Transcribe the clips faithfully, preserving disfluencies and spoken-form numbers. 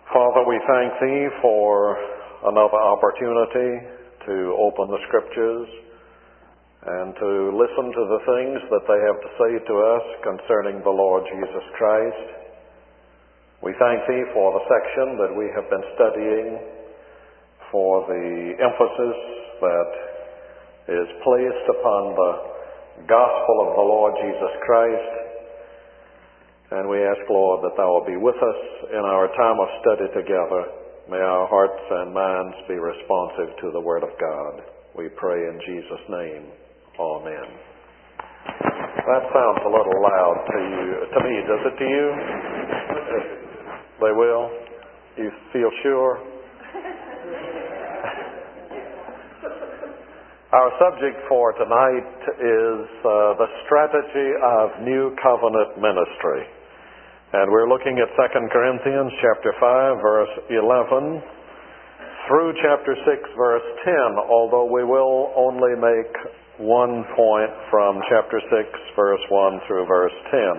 Father, we thank Thee for another opportunity to open the Scriptures and to listen to the things that they have to say to us concerning the Lord Jesus Christ. We thank Thee for the section that we have been studying, for the emphasis that is placed upon the gospel of the Lord Jesus Christ. And we ask, Lord, that Thou will be with us in our time of study together. May our hearts and minds be responsive to the Word of God. We pray in Jesus' name. Amen. That sounds a little loud to you, to me. Does it to you? They will? You feel sure? Our subject for tonight is uh, the strategy of New Covenant ministry. And we're looking at Second Corinthians chapter five, verse eleven, through chapter six, verse ten, although we will only make one point from chapter six, verse one through verse ten.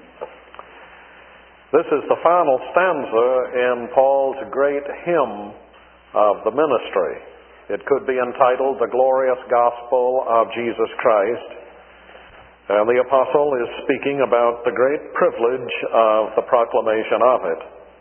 This is the final stanza in Paul's great hymn of the ministry. It could be entitled The Glorious Gospel of Jesus Christ. And the apostle is speaking about the great privilege of the proclamation of it.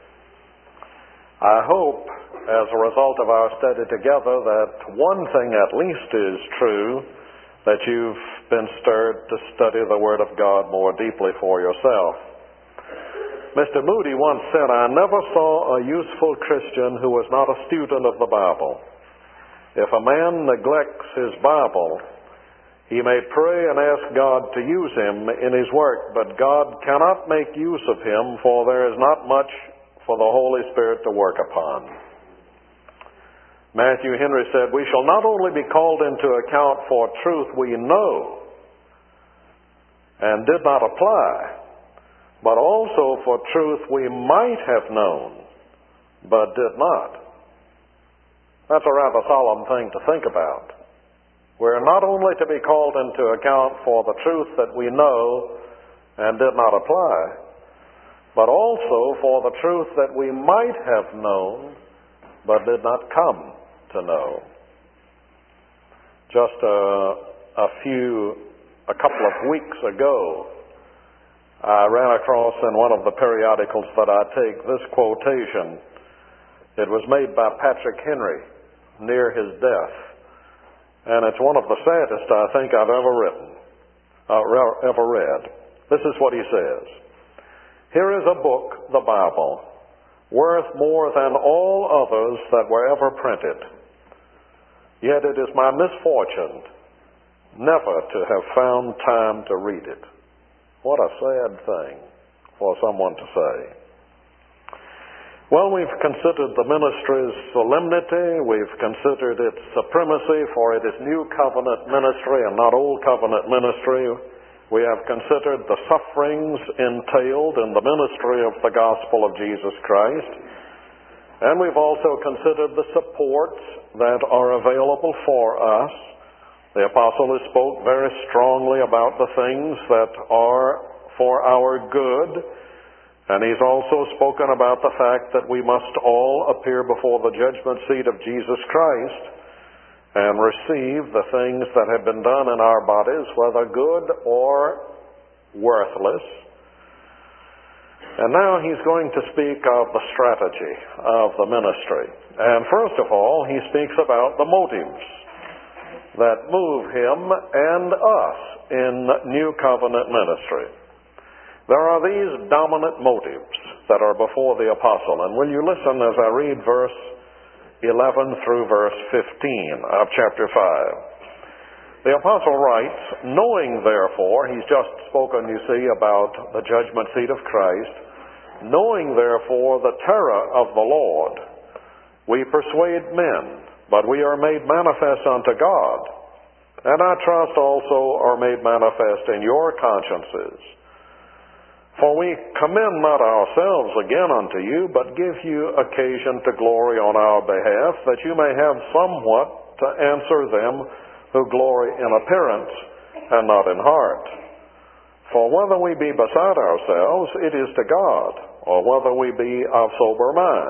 I hope, as a result of our study together, that one thing at least is true, that you've been stirred to study the Word of God more deeply for yourself. Mister Moody once said, "I never saw a useful Christian who was not a student of the Bible. If a man neglects his Bible, he may pray and ask God to use him in his work, but God cannot make use of him, for there is not much for the Holy Spirit to work upon." Matthew Henry said, "We shall not only be called into account for truth we know and did not apply, but also for truth we might have known, but did not." That's a rather solemn thing to think about. We're not only to be called into account for the truth that we know and did not apply, but also for the truth that we might have known but did not come to know. Just a, a few, a couple of weeks ago, I ran across in one of the periodicals that I take this quotation. It was made by Patrick Henry near his death. And it's one of the saddest I think I've ever written, uh, ever read. This is what he says. "Here is a book, the Bible, worth more than all others that were ever printed. Yet it is my misfortune never to have found time to read it." What a sad thing for someone to say. Well, we've considered the ministry's solemnity, we've considered its supremacy, for it is New Covenant ministry and not Old Covenant ministry. We have considered the sufferings entailed in the ministry of the gospel of Jesus Christ. And we've also considered the supports that are available for us. The apostle has spoke very strongly about the things that are for our good. And he's also spoken about the fact that we must all appear before the judgment seat of Jesus Christ and receive the things that have been done in our bodies, whether good or worthless. And now he's going to speak of the strategy of the ministry. And first of all, he speaks about the motives that move him and us in New Covenant ministry. There are these dominant motives that are before the apostle. And will you listen as I read verse eleven through verse fifteen of chapter five. The apostle writes, "Knowing therefore," he's just spoken, you see, about the judgment seat of Christ, "knowing therefore the terror of the Lord, we persuade men, but we are made manifest unto God, and I trust also are made manifest in your consciences. For we commend not ourselves again unto you, but give you occasion to glory on our behalf, that you may have somewhat to answer them who glory in appearance and not in heart. For whether we be beside ourselves, it is to God, or whether we be of sober mind,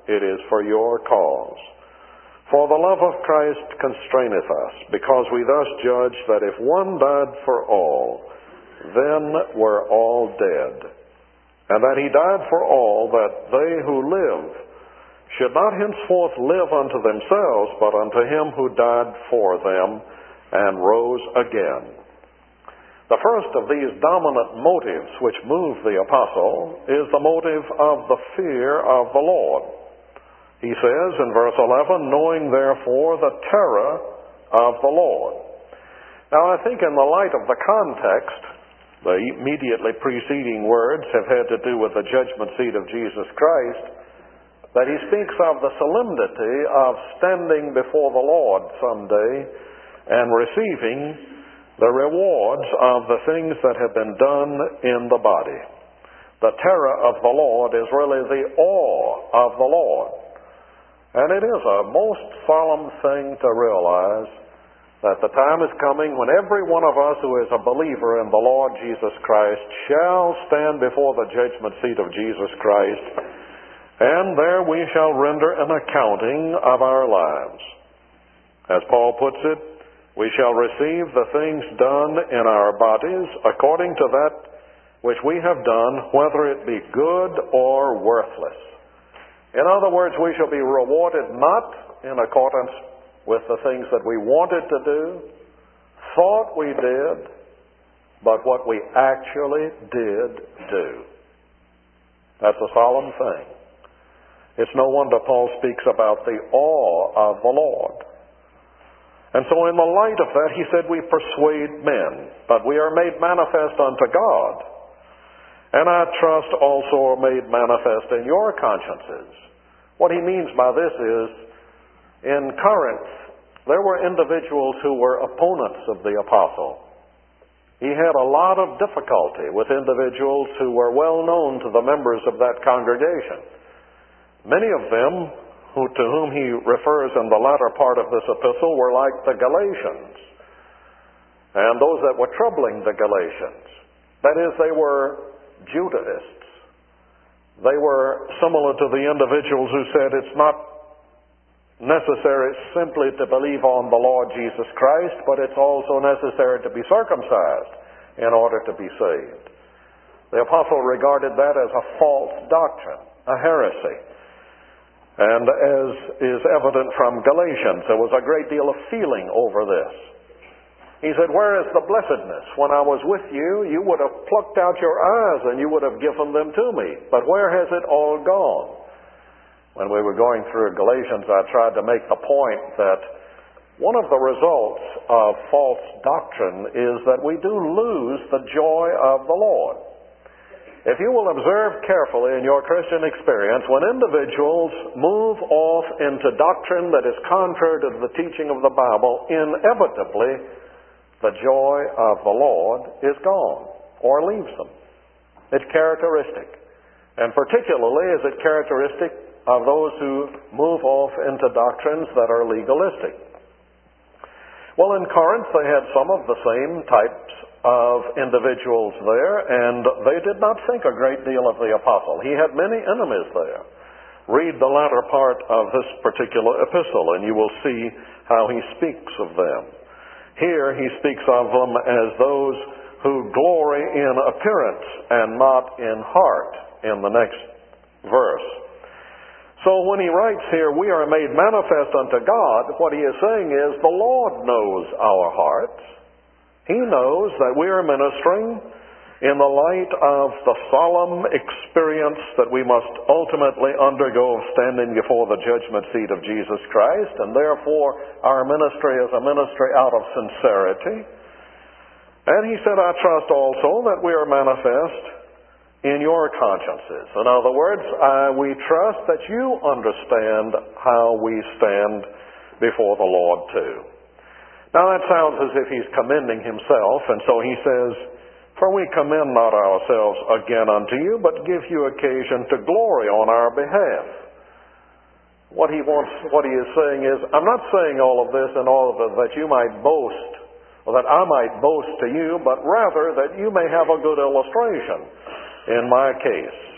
it is for your cause. For the love of Christ constraineth us, because we thus judge that if one died for all, then were all dead. And that he died for all, that they who live should not henceforth live unto themselves, but unto him who died for them and rose again. The first of these dominant motives which move the apostle is the motive of the fear of the Lord. He says in verse eleven, knowing therefore the terror of the Lord. Now I think in the light of the context, the immediately preceding words have had to do with the judgment seat of Jesus Christ, that he speaks of the solemnity of standing before the Lord someday and receiving the rewards of the things that have been done in the body. The terror of the Lord is really the awe of the Lord. And it is a most solemn thing to realize that the time is coming when every one of us who is a believer in the Lord Jesus Christ shall stand before the judgment seat of Jesus Christ, and there we shall render an accounting of our lives. As Paul puts it, we shall receive the things done in our bodies according to that which we have done, whether it be good or worthless. In other words, we shall be rewarded not in accordance with the things that we wanted to do, thought we did, but what we actually did do. That's a solemn thing. It's no wonder Paul speaks about the awe of the Lord. And so in the light of that, he said, we persuade men, but we are made manifest unto God. And I trust also are made manifest in your consciences. What he means by this is, in Corinth, there were individuals who were opponents of the apostle. He had a lot of difficulty with individuals who were well known to the members of that congregation. Many of them, who, to whom he refers in the latter part of this epistle, were like the Galatians, and those that were troubling the Galatians. That is, they were Judaists. They were similar to the individuals who said it's not necessary simply to believe on the Lord Jesus Christ, but it's also necessary to be circumcised in order to be saved. The apostle regarded that as a false doctrine, a heresy. And as is evident from Galatians, there was a great deal of feeling over this. He said, where is the blessedness? When I was with you, you would have plucked out your eyes and you would have given them to me. But where has it all gone? When we were going through Galatians, I tried to make the point that one of the results of false doctrine is that we do lose the joy of the Lord. If you will observe carefully in your Christian experience, when individuals move off into doctrine that is contrary to the teaching of the Bible, inevitably the joy of the Lord is gone or leaves them. It's characteristic. And particularly is it characteristic of those who move off into doctrines that are legalistic. Well, in Corinth they had some of the same types of individuals there, and they did not think a great deal of the apostle. He had many enemies there. Read the latter part of this particular epistle, and you will see how he speaks of them. Here he speaks of them as those who glory in appearance and not in heart, in the next verse. So when he writes here, we are made manifest unto God, what he is saying is the Lord knows our hearts. He knows that we are ministering in the light of the solemn experience that we must ultimately undergo of standing before the judgment seat of Jesus Christ, and therefore our ministry is a ministry out of sincerity. And he said, I trust also that we are manifest in your consciences. In other words, I, we trust that you understand how we stand before the Lord too. Now that sounds as if he's commending himself, and so he says, for we commend not ourselves again unto you, but give you occasion to glory on our behalf. What he wants, what he is saying is, I'm not saying all of this in order that you might boast, or that I might boast to you, but rather that you may have a good illustration in my case.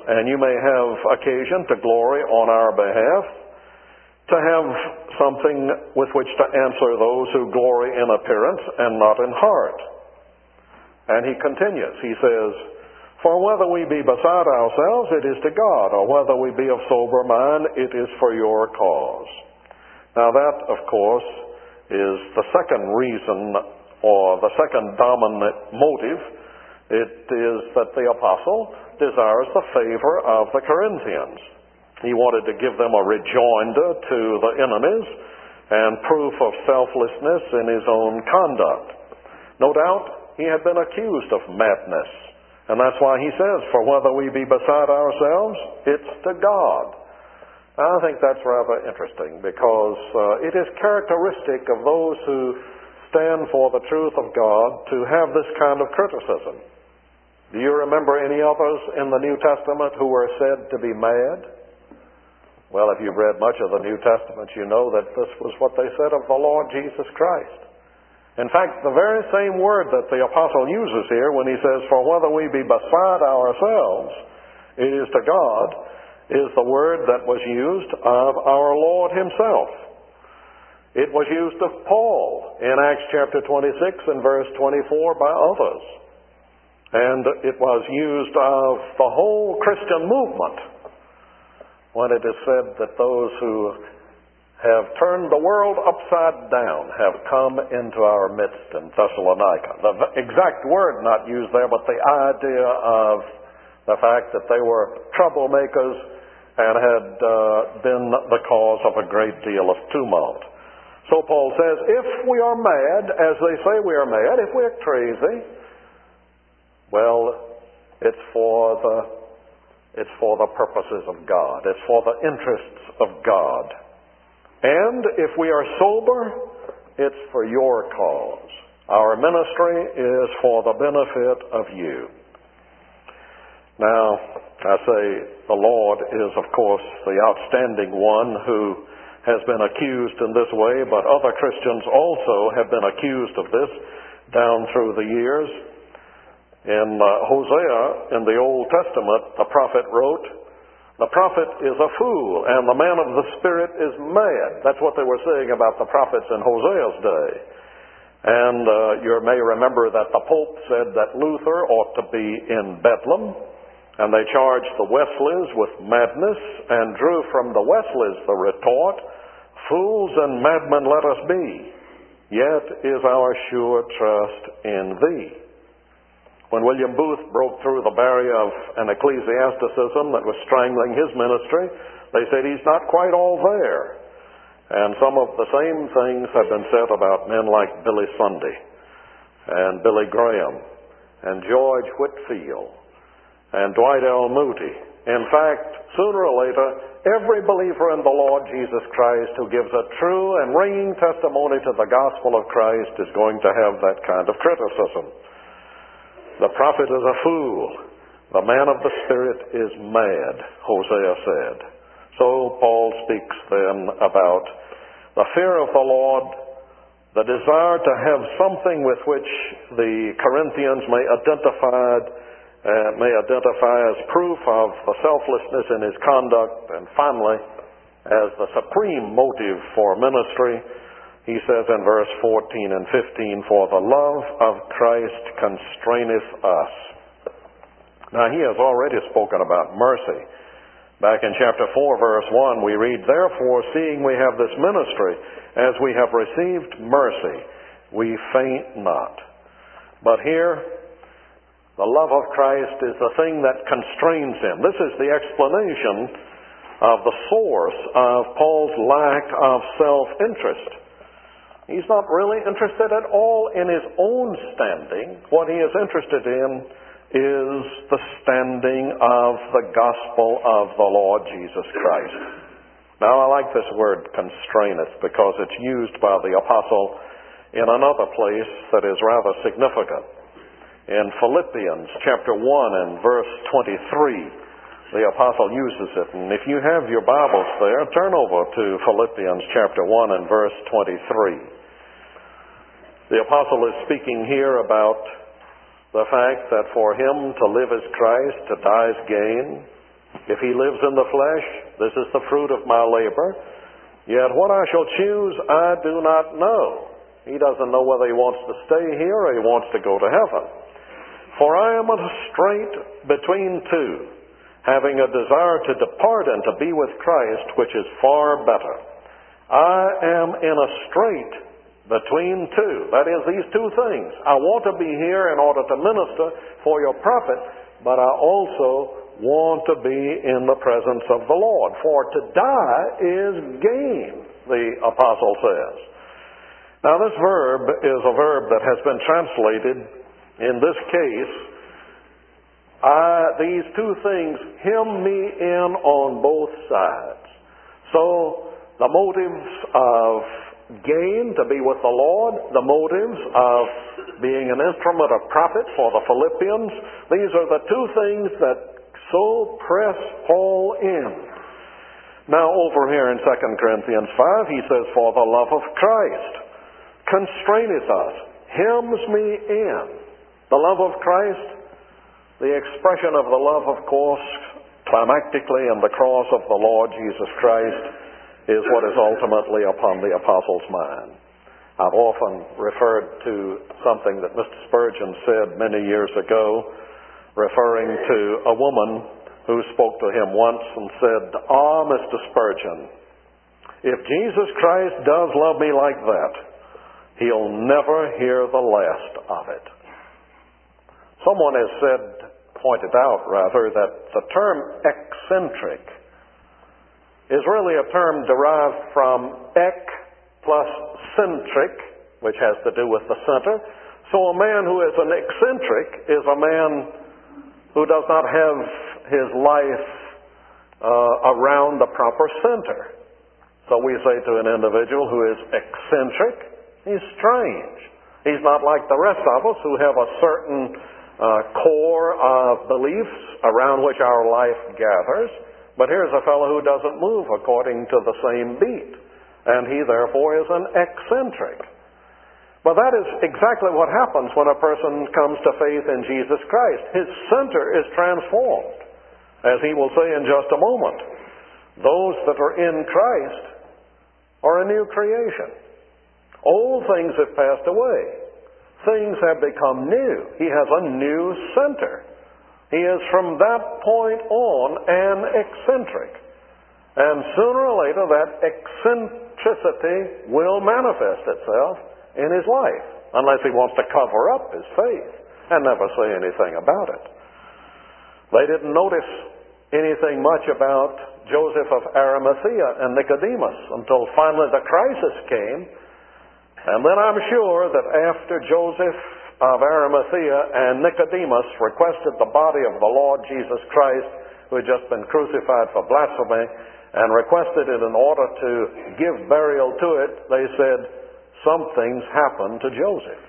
and you may have occasion to glory on our behalf, to have something with which to answer those who glory in appearance and not in heart. And he continues, he says, for whether we be beside ourselves, it is to God, or whether we be of sober mind, it is for your cause. Now that, of course, is the second reason, or the second dominant motive. It is that the apostle desires the favor of the Corinthians. He wanted to give them a rejoinder to the enemies and proof of selflessness in his own conduct. No doubt he had been accused of madness, and that's why he says, for whether we be beside ourselves, it's to God. I think that's rather interesting, because uh, it is characteristic of those who stand for the truth of God to have this kind of criticism. Do you remember any others in the New Testament who were said to be mad? Well, if you've read much of the New Testament, you know that this was what they said of the Lord Jesus Christ. In fact, the very same word that the apostle uses here when he says, for whether we be beside ourselves, it is to God, is the word that was used of our Lord himself. It was used of Paul in Acts chapter twenty-six and verse twenty-four by others. And it was used of the whole Christian movement when it is said that those who have turned the world upside down have come into our midst in Thessalonica. The exact word not used there, but the idea of the fact that they were troublemakers and had uh, been the cause of a great deal of tumult. So Paul says, if we are mad, as they say we are mad, if we're crazy, well, it's for the It's for the purposes of God. It's for the interests of God. And if we are sober, it's for your cause. Our ministry is for the benefit of you. Now, I say the Lord is, of course, the outstanding one who has been accused in this way, but other Christians also have been accused of this down through the years. In uh, Hosea, in the Old Testament, the prophet wrote, the prophet is a fool, and the man of the Spirit is mad. That's what they were saying about the prophets in Hosea's day. And uh, you may remember that the Pope said that Luther ought to be in Bedlam, and they charged the Wesleys with madness, and drew from the Wesleys the retort, fools and madmen let us be, yet is our sure trust in thee. When William Booth broke through the barrier of an ecclesiasticism that was strangling his ministry, they said he's not quite all there. And some of the same things have been said about men like Billy Sunday and Billy Graham and George Whitefield and Dwight L. Moody. In fact, sooner or later, every believer in the Lord Jesus Christ who gives a true and ringing testimony to the gospel of Christ is going to have that kind of criticism. The prophet is a fool. The man of the Spirit is mad, Hosea said. So Paul speaks then about the fear of the Lord, the desire to have something with which the Corinthians may identify, uh, may identify as proof of the selflessness in his conduct, and finally, as the supreme motive for ministry, he says in verse fourteen and fifteen, for the love of Christ constraineth us. Now he has already spoken about mercy. Back in chapter four, verse one, we read, therefore, seeing we have this ministry, as we have received mercy, we faint not. But here, the love of Christ is the thing that constrains him. This is the explanation of the source of Paul's lack of self-interest. He's not really interested at all in his own standing. What he is interested in is the standing of the gospel of the Lord Jesus Christ. Now, I like this word constraineth because it's used by the apostle in another place that is rather significant. In Philippians chapter one and verse twenty-three, the apostle uses it. And if you have your Bibles there, turn over to Philippians chapter one and verse twenty-three. The apostle is speaking here about the fact that for him to live is Christ, to die is gain. If he lives in the flesh, this is the fruit of my labor. Yet what I shall choose, I do not know. He doesn't know whether he wants to stay here or he wants to go to heaven. For I am in a strait between two, having a desire to depart and to be with Christ, which is far better. I am in a strait between two. That is, these two things. I want to be here in order to minister for your profit, but I also want to be in the presence of the Lord. For to die is gain, the apostle says. Now this verb is a verb that has been translated, in this case, I, these two things hem me in on both sides. So the motives of gain, to be with the Lord, the motives of being an instrument of profit for the Philippians, these are the two things that so press Paul in. Now over here in Second Corinthians five, he says, for the love of Christ constraineth us, hems me in. The love of Christ, the expression of the love, of course, climactically in the cross of the Lord Jesus Christ, is what is ultimately upon the apostle's mind. I've often referred to something that Mister Spurgeon said many years ago, referring to a woman who spoke to him once and said, ah, Mister Spurgeon, if Jesus Christ does love me like that, he'll never hear the last of it. Someone has said, pointed out rather, that the term eccentric is really a term derived from ek plus centric, which has to do with the center. So a man who is an eccentric is a man who does not have his life uh, around the proper center. So we say to an individual who is eccentric, he's strange. He's not like the rest of us who have a certain uh, core of beliefs around which our life gathers. But here's a fellow who doesn't move according to the same beat, and he therefore is an eccentric. But that is exactly what happens when a person comes to faith in Jesus Christ. His center is transformed, as he will say in just a moment. Those that are in Christ are a new creation. Old things have passed away. Things have become new. He has a new center. He is from that point on an eccentric. And sooner or later that eccentricity will manifest itself in his life, unless he wants to cover up his faith and never say anything about it. They didn't notice anything much about Joseph of Arimathea and Nicodemus until finally the crisis came. And then I'm sure that after Joseph of Arimathea and Nicodemus requested the body of the Lord Jesus Christ, who had just been crucified for blasphemy, and requested it in order to give burial to it, they said, something's happened to Joseph.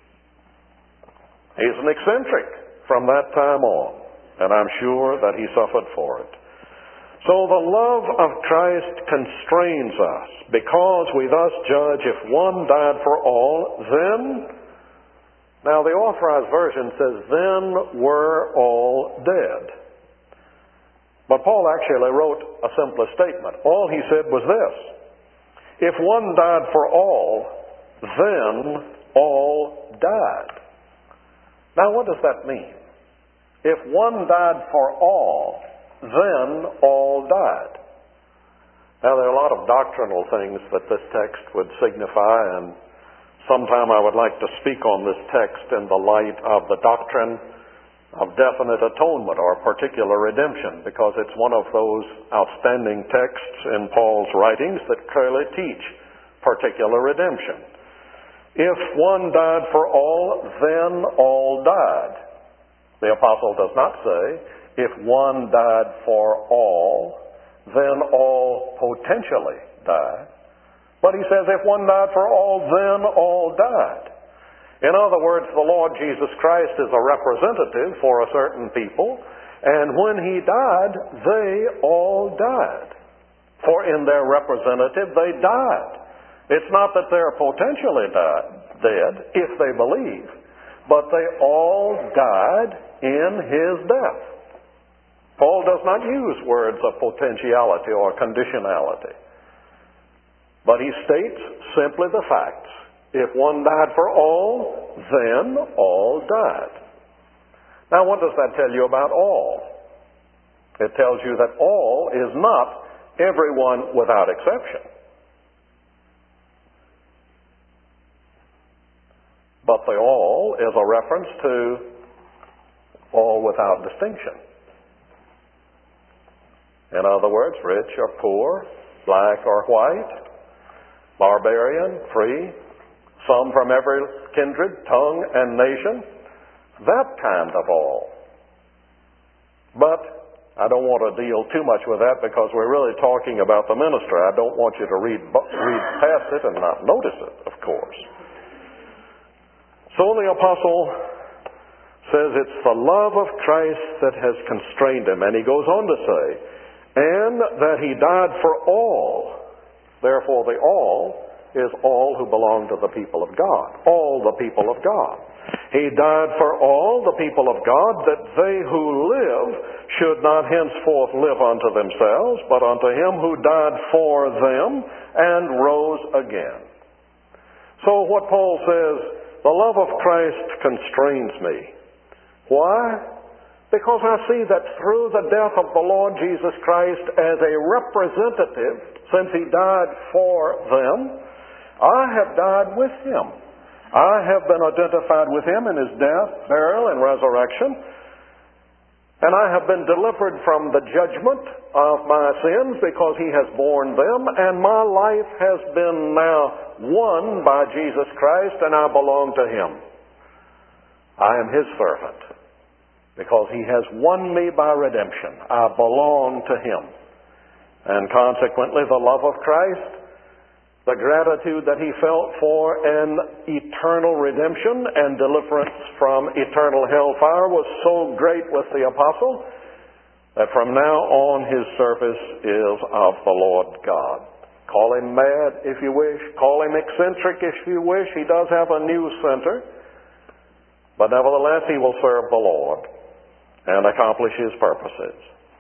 He's an eccentric from that time on, and I'm sure that he suffered for it. So the love of Christ constrains us, because we thus judge if one died for all, then, now the Authorized Version says, then were all dead. But Paul actually wrote a simpler statement. All he said was this: if one died for all, then all died. Now what does that mean? If one died for all, then all died. Now there are a lot of doctrinal things that this text would signify, and sometime I would like to speak on this text in the light of the doctrine of definite atonement or particular redemption, because it's one of those outstanding texts in Paul's writings that clearly teach particular redemption. If one died for all, then all died. The apostle does not say, if one died for all, then all potentially died. But he says, if one died for all, then all died. In other words, the Lord Jesus Christ is a representative for a certain people, and when he died, they all died. For in their representative, they died. It's not that they're potentially died, dead, if they believe, but they all died in his death. Paul does not use words of potentiality or conditionality. But he states simply the facts. If one died for all, then all died. Now, what does that tell you about all? It tells you that all is not everyone without exception. But the all is a reference to all without distinction. In other words, rich or poor, black or white, barbarian, free, some from every kindred, tongue, and nation, that kind of all. But I don't want to deal too much with that because we're really talking about the minister. I don't want you to read, read past it and not notice it, of course. So the apostle says it's the love of Christ that has constrained him. And he goes on to say, and that he died for all. Therefore, the all is all who belong to the people of God. All the people of God. He died for all the people of God, that they who live should not henceforth live unto themselves, but unto him who died for them and rose again. So what Paul says, the love of Christ constrains me. Why? Because I see that through the death of the Lord Jesus Christ as a representative, since he died for them, I have died with him. I have been identified with him in his death, burial, and resurrection. And I have been delivered from the judgment of my sins because he has borne them. And my life has been now won by Jesus Christ, and I belong to him. I am his servant because he has won me by redemption. I belong to him. And consequently, the love of Christ, the gratitude that he felt for an eternal redemption and deliverance from eternal hellfire was so great with the apostle that from now on his service is of the Lord God. Call him mad if you wish. Call him eccentric if you wish. He does have a new center. But nevertheless, he will serve the Lord and accomplish his purposes.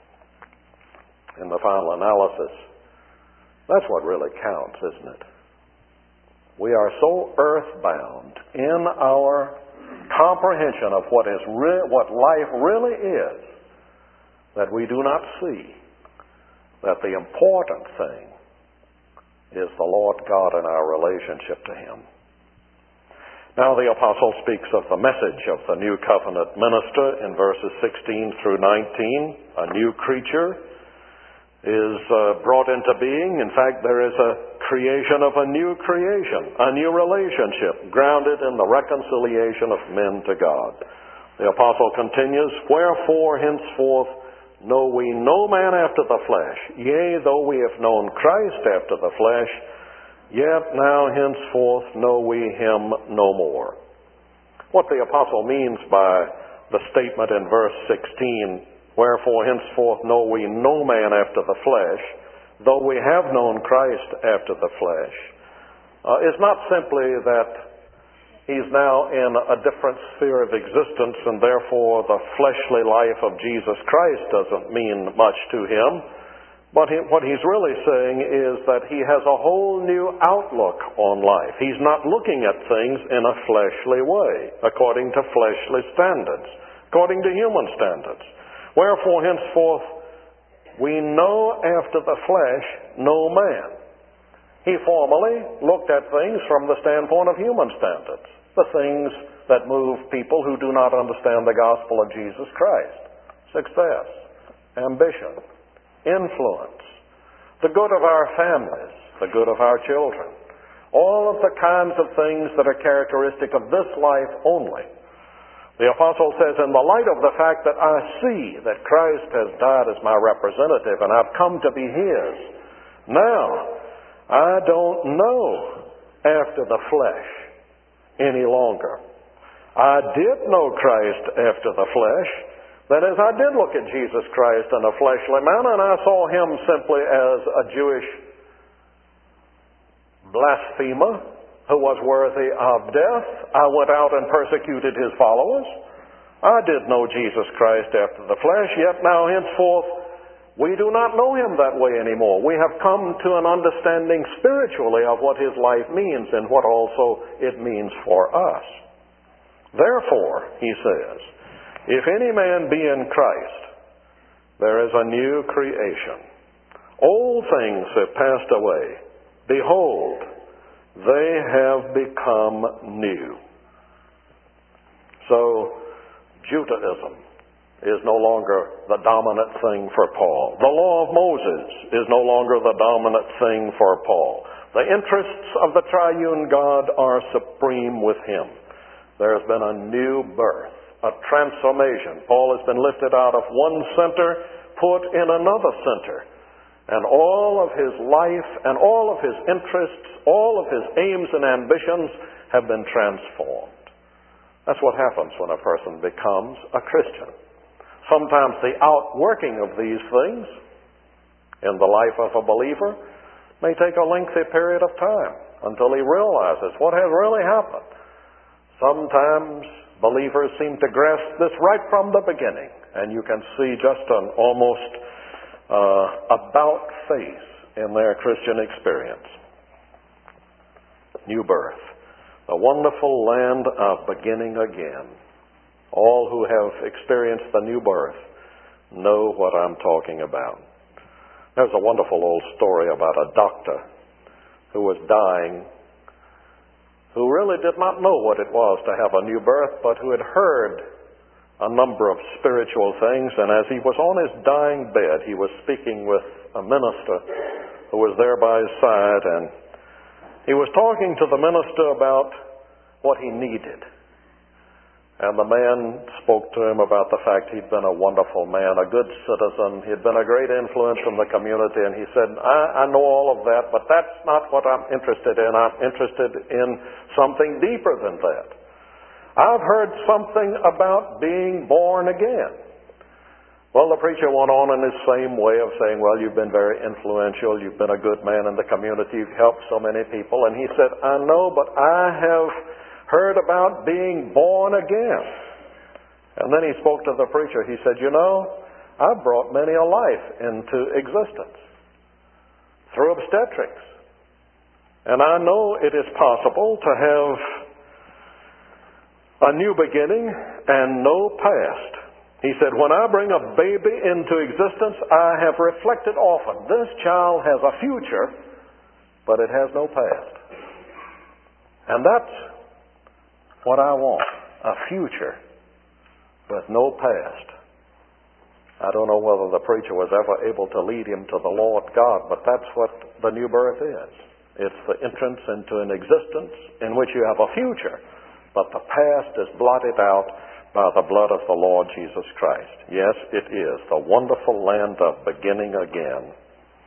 In the final analysis, that's what really counts, isn't it? We are so earthbound in our comprehension of what is re- what life really is that we do not see that the important thing is the Lord God and our relationship to him. Now the apostle speaks of the message of the new covenant minister in verses sixteen through nineteen. A new creature is uh, brought into being. In fact, there is a creation of a new creation, a new relationship grounded in the reconciliation of men to God. The apostle continues, wherefore henceforth know we no man after the flesh. Yea, though we have known Christ after the flesh, yet now henceforth know we him no more. What the apostle means by the statement in verse sixteen, wherefore henceforth know we no man after the flesh, though we have known Christ after the flesh, uh, is not simply that he's now in a different sphere of existence and therefore the fleshly life of Jesus Christ doesn't mean much to him. But he, what he's really saying is that he has a whole new outlook on life. He's not looking at things in a fleshly way, according to fleshly standards, according to human standards. Wherefore, henceforth, we know after the flesh no man. He formerly looked at things from the standpoint of human standards, the things that move people who do not understand the gospel of Jesus Christ. Success, ambition, influence, the good of our families, the good of our children, all of the kinds of things that are characteristic of this life only. The apostle says, in the light of the fact that I see that Christ has died as my representative and I've come to be his, now I don't know after the flesh any longer. I did know Christ after the flesh. That is, I did look at Jesus Christ in a fleshly manner, and I saw him simply as a Jewish blasphemer who was worthy of death. I went out and persecuted his followers. I did know Jesus Christ after the flesh, yet now henceforth we do not know him that way anymore. We have come to an understanding spiritually of what his life means and what also it means for us. Therefore, he says, if any man be in Christ, there is a new creation. Old things have passed away. Behold, they have become new. So, Judaism is no longer the dominant thing for Paul. The law of Moses is no longer the dominant thing for Paul. The interests of the triune God are supreme with him. There has been a new birth, a transformation. Paul has been lifted out of one center, put in another center. And all of his life and all of his interests, all of his aims and ambitions have been transformed. That's what happens when a person becomes a Christian. Sometimes the outworking of these things in the life of a believer may take a lengthy period of time until he realizes what has really happened. Sometimes believers seem to grasp this right from the beginning, and you can see just an almost uh, about face in their Christian experience. New birth. The wonderful land of beginning again. All who have experienced the new birth know what I'm talking about. There's a wonderful old story about a doctor who was dying, who really did not know what it was to have a new birth, but who had heard a number of spiritual things, and as he was on his dying bed, he was speaking with a minister who was there by his side, and he was talking to the minister about what he needed. And the man spoke to him about the fact he'd been a wonderful man, a good citizen. He'd been a great influence in the community. And he said, I, I know all of that, but that's not what I'm interested in. I'm interested in something deeper than that. I've heard something about being born again. Well, the preacher went on in his same way of saying, well, you've been very influential. You've been a good man in the community. You've helped so many people. And he said, I know, but I have heard about being born again. And then he spoke to the preacher. He said, you know, I've brought many a life into existence through obstetrics. And I know it is possible to have a new beginning and no past. He said, when I bring a baby into existence, I have reflected often, this child has a future, but it has no past. And that's what I want, a future, but no past. I don't know whether the preacher was ever able to lead him to the Lord God, but that's what the new birth is. It's the entrance into an existence in which you have a future, but the past is blotted out by the blood of the Lord Jesus Christ. Yes, it is the wonderful land of beginning again.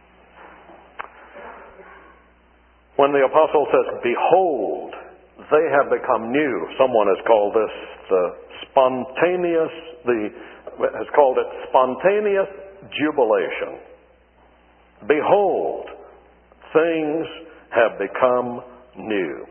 When the apostle says, behold, they have become new. Someone has called this the spontaneous, the has called it spontaneous jubilation. Behold, things have become new.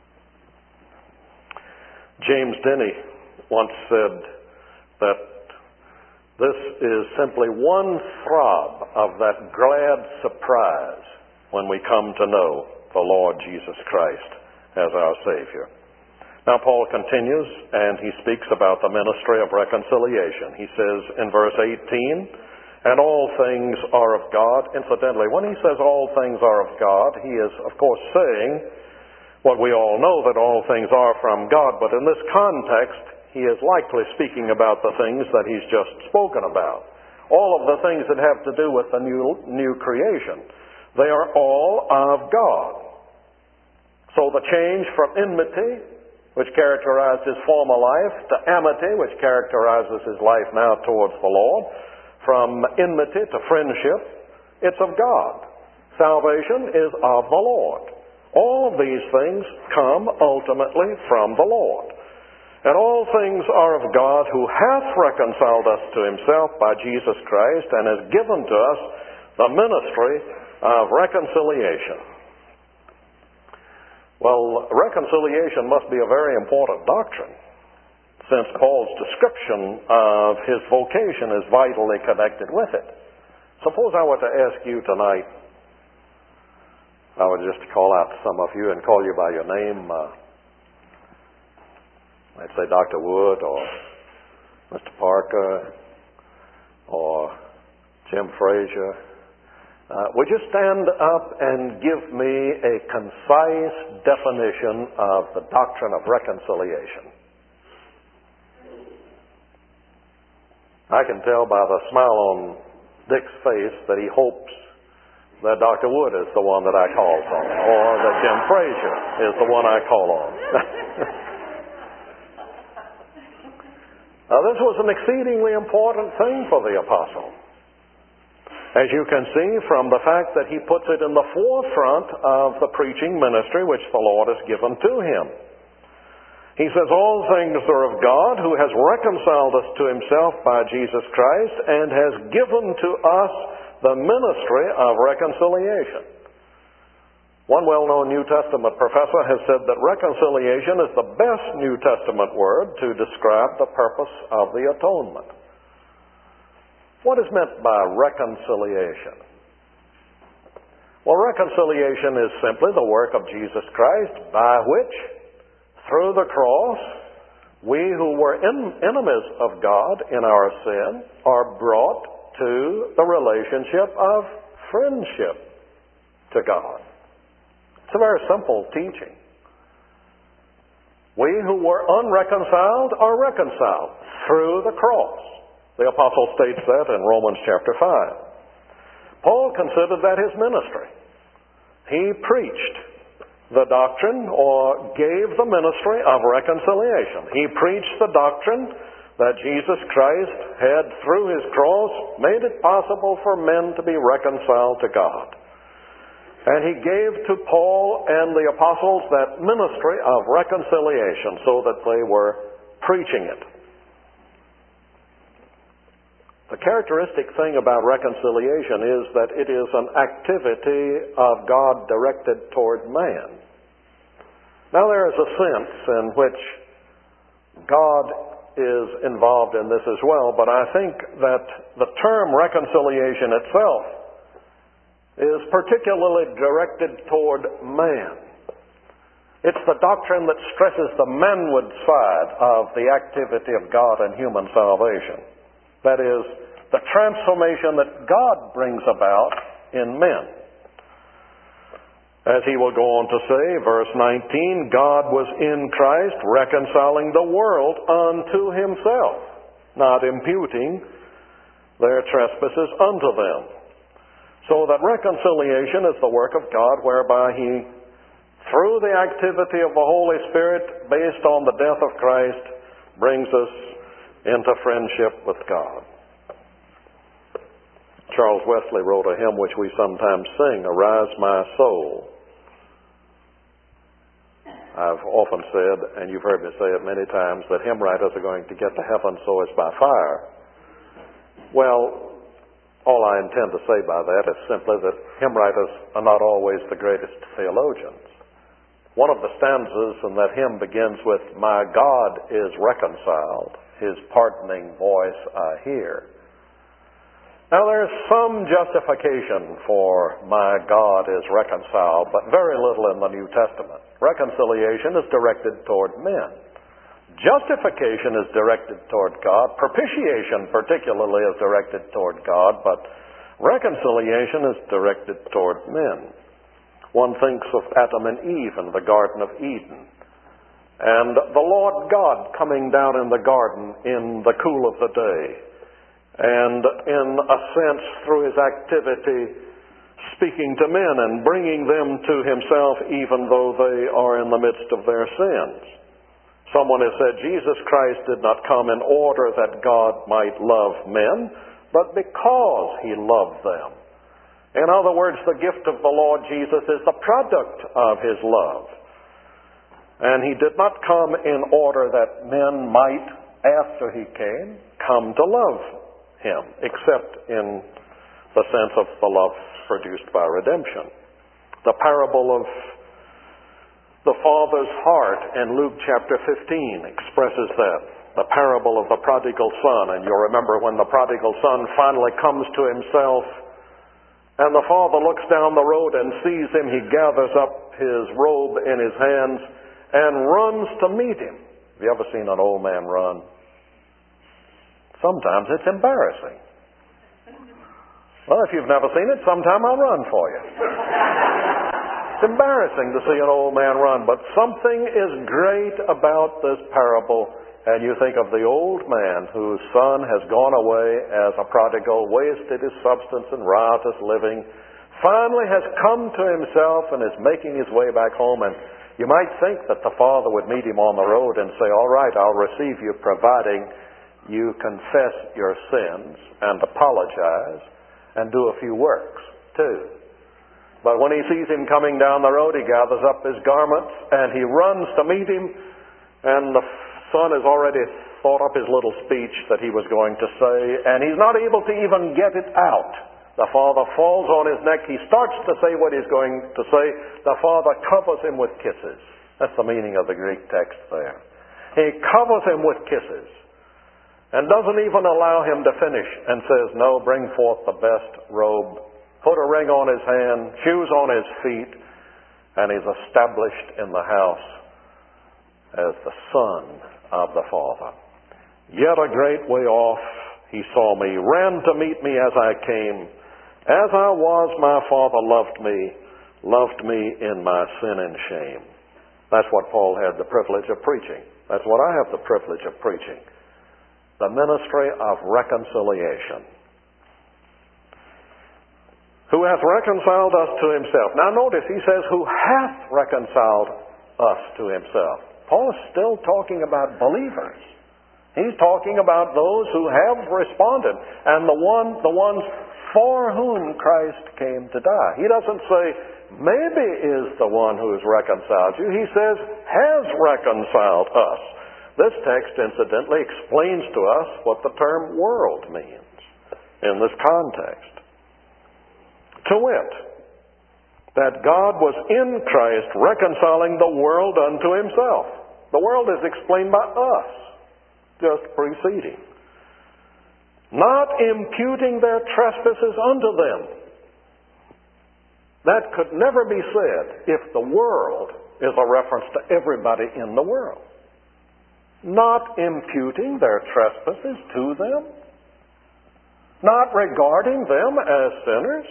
James Denny once said that this is simply one throb of that glad surprise when we come to know the Lord Jesus Christ as our Savior. Now Paul continues and he speaks about the ministry of reconciliation. He says in verse eighteen, and all things are of God. Incidentally, when he says all things are of God, he is of course saying what we all know, that all things are from God, but in this context he is likely speaking about the things that he's just spoken about. All of the things that have to do with the new, new creation, they are all of God. So the change from enmity, which characterized his former life, to amity, which characterizes his life now towards the Lord, from enmity to friendship, it's of God. Salvation is of the Lord. All of these things come ultimately from the Lord. And all things are of God, who hath reconciled us to himself by Jesus Christ, and has given to us the ministry of reconciliation. Well, reconciliation must be a very important doctrine. since Paul's description of his vocation is vitally connected with it. Suppose I were to ask you tonight, I would just call out to some of you and call you by your name. Uh, I'd say Doctor Wood or Mister Parker or Jim Frazier. Uh, would you stand up and give me a concise definition of the doctrine of reconciliation? I can tell by the smile on Dick's face that he hopes that Doctor Wood is the one that I call on, or that Jim Frazier is the one I call on. Now, this was an exceedingly important thing for the apostle. As you can see from the fact that he puts it in the forefront of the preaching ministry which the Lord has given to him. He says, all things are of God, who has reconciled us to himself by Jesus Christ and has given to us the ministry of reconciliation. One well-known New Testament professor has said that reconciliation is the best New Testament word to describe the purpose of the atonement. What is meant by reconciliation? Well, reconciliation is simply the work of Jesus Christ by which, through the cross, we who were en- enemies of God in our sin are brought to the relationship of friendship to God. It's a very simple teaching. We who were unreconciled are reconciled through the cross. The apostle states that in Romans chapter five. Paul considered that his ministry. He preached the doctrine, or gave the ministry of reconciliation. He preached the doctrine that Jesus Christ had, through his cross, made it possible for men to be reconciled to God. And he gave to Paul and the apostles that ministry of reconciliation so that they were preaching it. The characteristic thing about reconciliation is that it is an activity of God directed toward man. Now, there is a sense in which God is involved in this as well, but I think that the term reconciliation itself is particularly directed toward man. It's the doctrine that stresses the manward side of the activity of God in human salvation. That is, the transformation that God brings about in men. As he will go on to say, verse nineteen, God was in Christ reconciling the world unto himself, not imputing their trespasses unto them. So that reconciliation is the work of God whereby he, through the activity of the Holy Spirit based on the death of Christ, brings us into friendship with God. Charles Wesley wrote a hymn which we sometimes sing, Arise My Soul. I've often said, and you've heard me say it many times, that hymn writers are going to get to heaven so it's by fire. Well, all I intend to say by that is simply that hymn writers are not always the greatest theologians. One of the stanzas in that hymn begins with, My God is reconciled, his pardoning voice I hear. Now, there's some justification for my God is reconciled, but very little in the New Testament. Reconciliation is directed toward men. Justification is directed toward God. Propitiation particularly is directed toward God, but reconciliation is directed toward men. One thinks of Adam and Eve in the Garden of Eden, and the Lord God coming down in the garden in the cool of the day, and in a sense, through his activity, speaking to men and bringing them to himself even though they are in the midst of their sins. Someone has said Jesus Christ did not come in order that God might love men, but because he loved them. In other words, the gift of the Lord Jesus is the product of his love. And he did not come in order that men might, after he came, come to love him, except in the sense of the love produced by redemption. The parable of the Father's heart in Luke chapter fifteen expresses that. the parable of the prodigal son. And you remember when the prodigal son finally comes to himself and the father looks down the road and sees him, he gathers up his robe in his hands and runs to meet him. Have you ever seen an old man run? Sometimes it's embarrassing. Well, if you've never seen it, sometime I'll run for you. It's embarrassing to see an old man run, but something is great about this parable. And you think of the old man whose son has gone away as a prodigal, wasted his substance in riotous living, finally has come to himself and is making his way back home. And you might think that the father would meet him on the road and say, all right, I'll receive you, providing you confess your sins and apologize and do a few works too. But when he sees him coming down the road, he gathers up his garments and he runs to meet him, and the son has already thought up his little speech that he was going to say, and he's not able to even get it out. The father falls on his neck. He starts to say what he's going to say. The father covers him with kisses. That's the meaning of the Greek text there. He covers him with kisses and doesn't even allow him to finish, and says, no, bring forth the best robe, put a ring on his hand, shoes on his feet, and he's established in the house as the son of the father. Yet a great way off he saw me, ran to meet me as I came. As I was, my father loved me, loved me in my sin and shame. That's what Paul had the privilege of preaching. That's what I have the privilege of preaching. The ministry of reconciliation. Who hath reconciled us to himself. Now notice he says, who hath reconciled us to himself. Paul is still talking about believers. He's talking about those who have responded, and the one, the ones for whom Christ came to die. He doesn't say, maybe is the one who has reconciled you. He says, has reconciled us. This text, incidentally, explains to us what the term world means in this context. To wit, that God was in Christ reconciling the world unto himself. The world is explained by us, just preceding. Not imputing their trespasses unto them. That could never be said if the world is a reference to everybody in the world. Not imputing their trespasses to them. Not regarding them as sinners.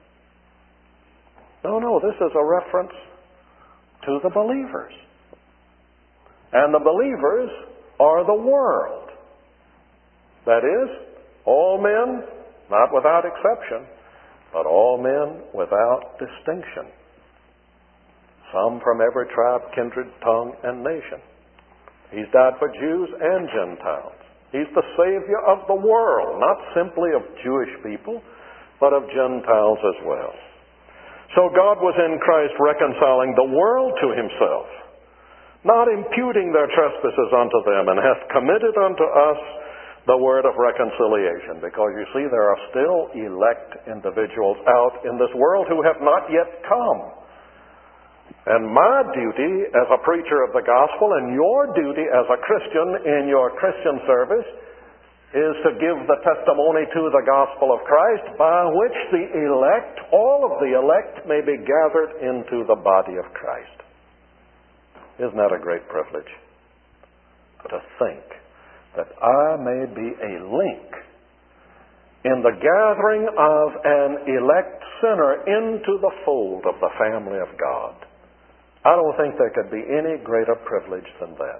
No, no, this is a reference to the believers. And the believers are the world. That is, all men, not without exception, but all men without distinction. Some from every tribe, kindred, tongue, and nation. He's died for Jews and Gentiles. He's the Savior of the world, not simply of Jewish people, but of Gentiles as well. So God was in Christ reconciling the world to himself, not imputing their trespasses unto them, and hath committed unto us the word of reconciliation. Because you see, there are still elect individuals out in this world who have not yet come. And my duty as a preacher of the gospel, and your duty as a Christian in your Christian service, is to give the testimony to the gospel of Christ, by which the elect, all of the elect, may be gathered into the body of Christ. Isn't that a great privilege? To think that I may be a link in the gathering of an elect sinner into the fold of the family of God. I don't think there could be any greater privilege than that.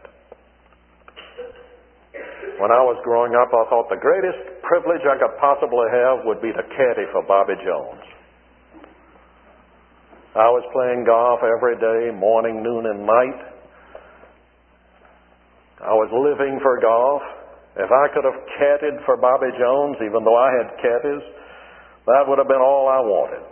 When I was growing up, I thought the greatest privilege I could possibly have would be to caddy for Bobby Jones. I was playing golf every day, morning, noon, and night. I was living for golf. If I could have caddied for Bobby Jones, even though I had caddies, that would have been all I wanted.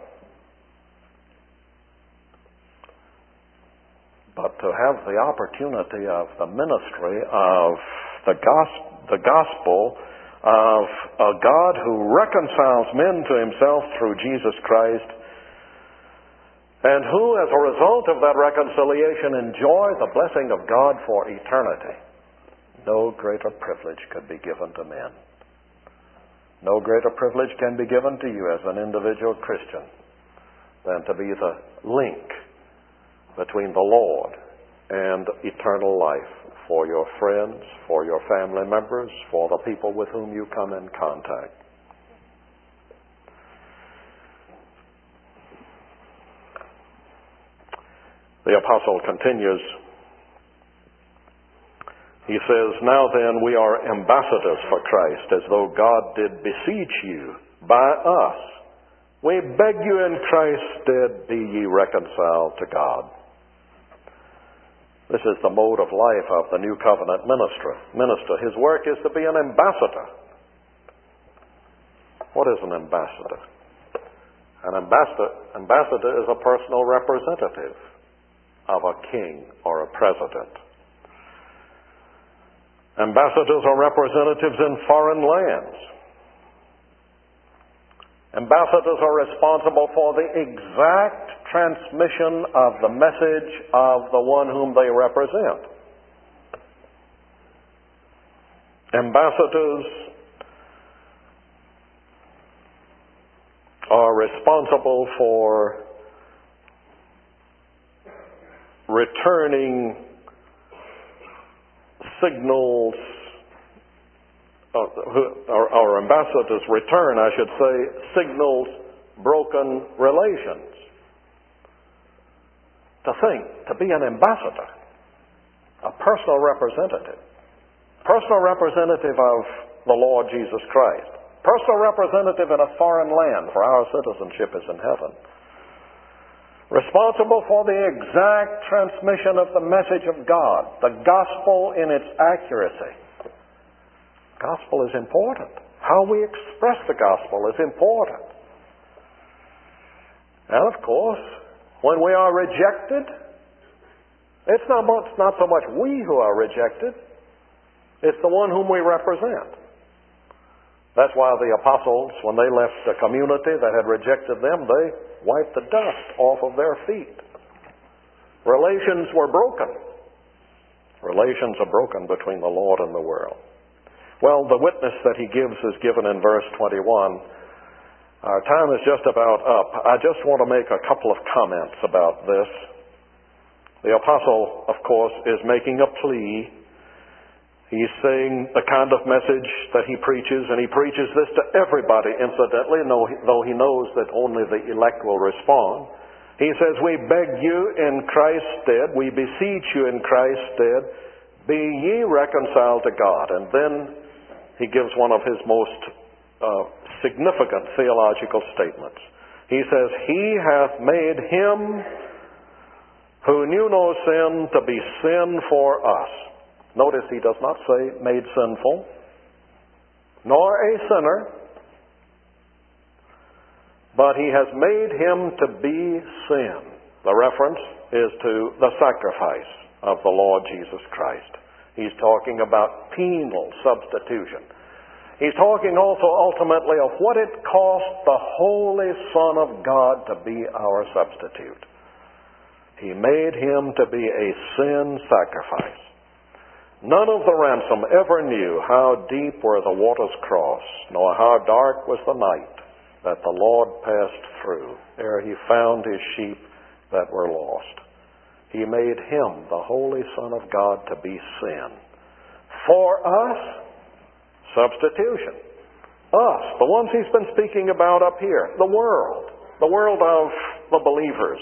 But to have the opportunity of the ministry of the gospel, the gospel of a God who reconciles men to himself through Jesus Christ, and who, as a result of that reconciliation, enjoy the blessing of God for eternity. no greater privilege could be given to men. No greater privilege can be given to you as an individual Christian than to be the link between the Lord and eternal life for your friends, for your family members, for the people with whom you come in contact. The apostle continues. He says, "Now then we are ambassadors for Christ, as though God did beseech you by us. We beg you in Christ's stead, be ye reconciled to God." This is the mode of life of the New Covenant minister. Minister, his work is to be an ambassador. What is an ambassador? An ambassador, ambassador is a personal representative of a king or a president. Ambassadors are representatives in foreign lands. Ambassadors are responsible for the exact transmission of the message of the one whom they represent. Ambassadors are responsible for returning signals, uh, our, our ambassadors return, I should say, signals broken relations. To think, to be an ambassador, a personal representative, personal representative of the Lord Jesus Christ, personal representative in a foreign land, for our citizenship is in heaven, responsible for the exact transmission of the message of God, the gospel in its accuracy. Gospel is important. How we express the gospel is important. And of course, when we are rejected, it's not much, not so much we who are rejected, it's the one whom we represent. That's why the apostles, when they left the community that had rejected them, they wiped the dust off of their feet. Relations were broken. Relations are broken between the Lord and the world. Well, the witness that he gives is given in verse twenty-one. Our time is just about up. I just want to make a couple of comments about this. The apostle, of course, is making a plea. He's saying the kind of message that he preaches, and he preaches this to everybody, incidentally, though he knows that only the elect will respond. He says, "We beg you in Christ's stead, we beseech you in Christ's stead, be ye reconciled to God." And then he gives one of his most uh, significant theological statements. He says, "He hath made him who knew no sin to be sin for us." Notice he does not say made sinful, nor a sinner, but he has made him to be sin. The reference is to the sacrifice of the Lord Jesus Christ. He's talking about penal substitution. He's talking also ultimately of what it cost the Holy Son of God to be our substitute. He made him to be a sin sacrifice. None of the ransom ever knew how deep were the waters crossed, nor how dark was the night that the Lord passed through ere he found his sheep that were lost. He made him, the Holy Son of God, to be sin. For us, substitution. Us, the ones he's been speaking about up here, the world, the world of the believers.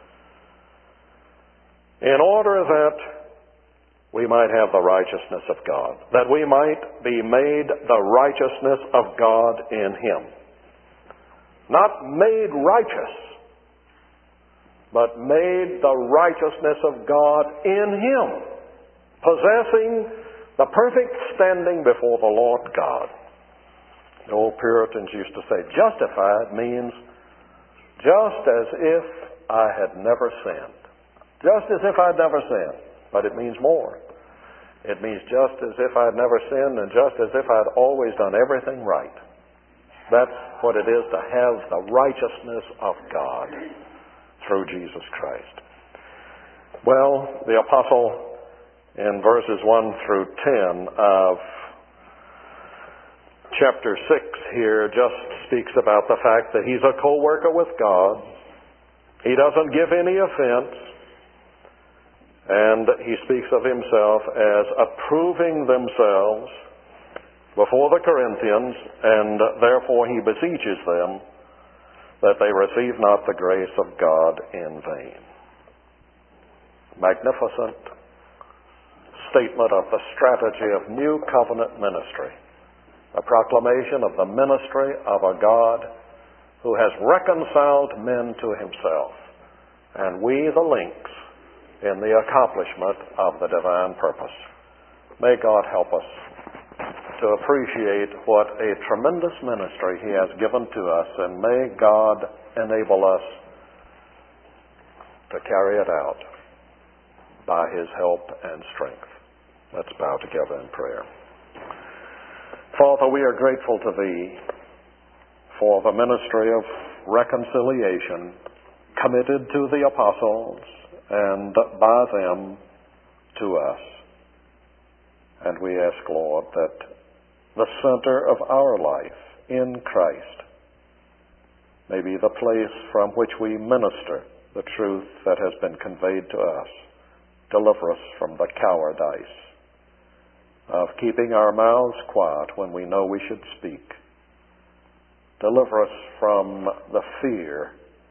In order that we might have the righteousness of God, that we might be made the righteousness of God in him. Not made righteous, but made the righteousness of God in him, possessing the perfect standing before the Lord God. The old Puritans used to say, justified means just as if I had never sinned. Just as if I'd never sinned. But it means more. It means just as if I'd never sinned and just as if I'd always done everything right. That's what it is to have the righteousness of God through Jesus Christ. Well, the apostle in verses one through ten of chapter six here just speaks about the fact that he's a co-worker with God. He doesn't give any offense. And he speaks of himself as approving themselves before the Corinthians, and therefore he beseeches them that they receive not the grace of God in vain. Magnificent statement of the strategy of New Covenant ministry. A proclamation of the ministry of a God who has reconciled men to himself, and we the links in the accomplishment of the divine purpose. May God help us to appreciate what a tremendous ministry he has given to us, and may God enable us to carry it out by his help and strength. Let's bow together in prayer. Father, we are grateful to thee for the ministry of reconciliation committed to the apostles and by them to us. And we ask, Lord, that the center of our life in Christ may be the place from which we minister the truth that has been conveyed to us. Deliver us from the cowardice of keeping our mouths quiet when we know we should speak. Deliver us from the fear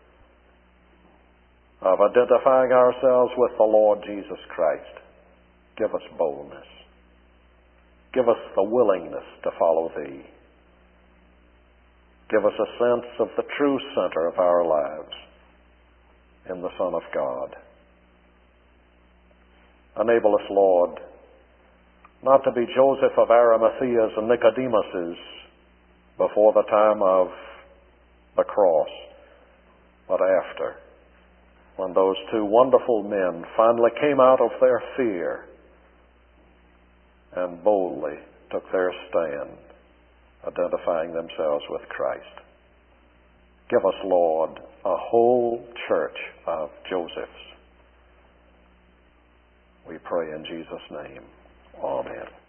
of identifying ourselves with the Lord Jesus Christ. Give us boldness. Give us the willingness to follow thee. Give us a sense of the true center of our lives in the Son of God. Enable us, Lord, not to be Joseph of Arimathea's and Nicodemus's before the time of the cross, but after, when those two wonderful men finally came out of their fear and boldly took their stand, identifying themselves with Christ. Give us, Lord, a whole church of Josephs. We pray in Jesus' name. Amen.